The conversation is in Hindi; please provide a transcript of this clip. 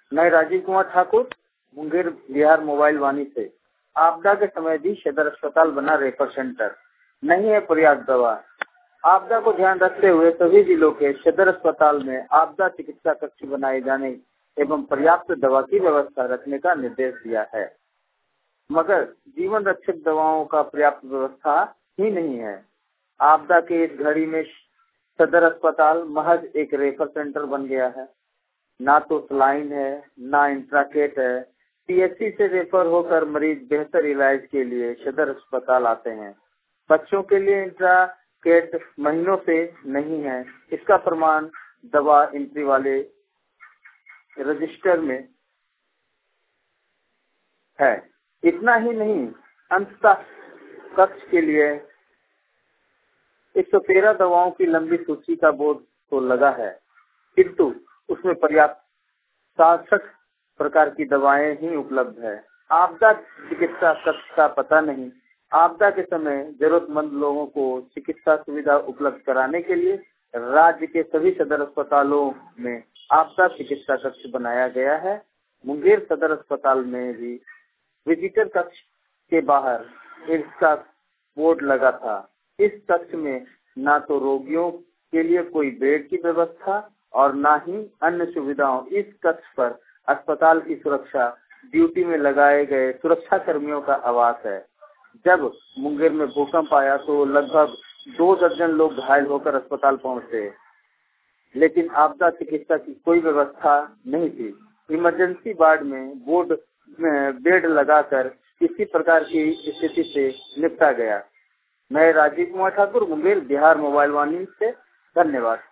मैं राजीव कुमार ठाकुर, मुंगेर बिहार मोबाइल वाणी से। आपदा के समय भी सदर अस्पताल बना रेफर सेंटर, नहीं है पर्याप्त दवा। आपदा को ध्यान रखते हुए सभी जिलों के सदर अस्पताल में आपदा चिकित्सा कक्ष बनाए जाने एवं पर्याप्त दवा की व्यवस्था रखने का निर्देश दिया है, मगर जीवन रक्षक दवाओं का पर्याप्त व्यवस्था ही नहीं है। आपदा के इस घड़ी में सदर अस्पताल महज एक रेफर सेंटर बन गया है। ना तो सलाइन है, ना इंट्राकेट है। पीएचसी से रेफर होकर मरीज बेहतर इलाज के लिए सदर अस्पताल आते हैं। बच्चों के लिए इंट्राकेट महीनों से नहीं है। इसका प्रमाण दवा एंट्री वाले रजिस्टर में है। इतना ही नहीं, अंततः कक्ष के लिए 113 दवाओं की लंबी सूची का बोर्ड तो लगा है, किंतु उसमें पर्याप्त 67 प्रकार की दवाएं ही उपलब्ध है। आपदा चिकित्सा कक्ष का पता नहीं। आपदा के समय जरूरतमंद लोगों को चिकित्सा सुविधा उपलब्ध कराने के लिए राज्य के सभी सदर अस्पतालों में आपदा चिकित्सा कक्ष बनाया गया है। मुंगेर सदर अस्पताल में भी विजिटर कक्ष के बाहर इसका बोर्ड लगा था। इस कक्ष में ना तो रोगियों के लिए कोई बेड की व्यवस्था और ना ही अन्य सुविधाओं। इस कक्ष पर अस्पताल की सुरक्षा ड्यूटी में लगाए गए सुरक्षा कर्मियों का आवास है। जब मुंगेर में भूकंप आया तो लगभग 2 दर्जन लोग घायल होकर अस्पताल पहुंचे, लेकिन आपदा चिकित्सा की कोई व्यवस्था नहीं थी। इमरजेंसी वार्ड में बोर्ड में बेड लगाकर किसी प्रकार की स्थिति से निपटा गया। मैं राजीव कुमार ठाकुर, मुंगेर बिहार मोबाइल वाणी से। धन्यवाद।